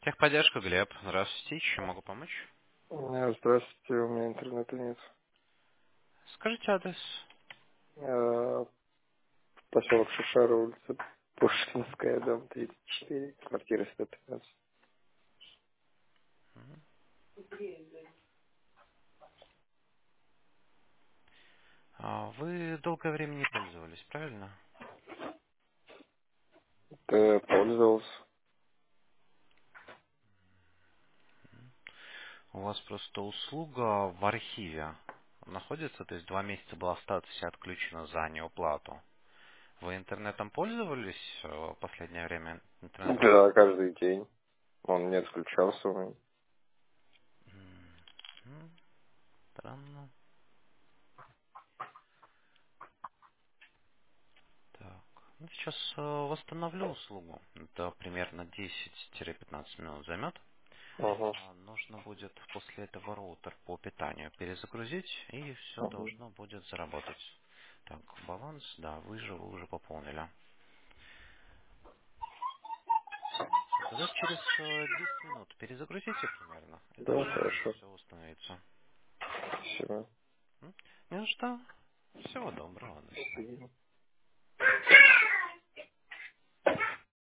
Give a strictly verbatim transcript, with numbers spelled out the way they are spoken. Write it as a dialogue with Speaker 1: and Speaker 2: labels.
Speaker 1: Техподдержка, Глеб. Здравствуйте. Чем могу помочь?
Speaker 2: Э, Здравствуйте, у меня интернета нет.
Speaker 1: Скажите адрес.
Speaker 2: Э, Поселок Шишара, улица Пушкинская, дом тридцать четыре, квартира сто пятнадцать.
Speaker 1: А, Вы долгое время не пользовались, правильно?
Speaker 2: Ты пользовался?
Speaker 1: У вас просто услуга в архиве находится, то есть два месяца была статусе отключена за неуплату. Вы интернетом пользовались э, в последнее время?
Speaker 2: Да,
Speaker 1: Интернет-банкингом?
Speaker 2: каждый день. Он не отключался у меня.
Speaker 1: М, Странно. Так. Ну, сейчас э, восстановлю услугу. Это примерно десять-пятнадцать минут займет.
Speaker 2: Угу.
Speaker 1: А, Нужно будет после этого роутер по питанию перезагрузить, и все
Speaker 2: Угу.
Speaker 1: должно будет заработать. Так, баланс, да, вы же вы уже пополнили. Всё, тогда через э, десять минут перезагрузите примерно, и
Speaker 2: Да,
Speaker 1: должно уже
Speaker 2: хорошо.
Speaker 1: все установиться.
Speaker 2: Спасибо.
Speaker 1: М? Не за что. Всего доброго, до свидания.
Speaker 2: Спасибо.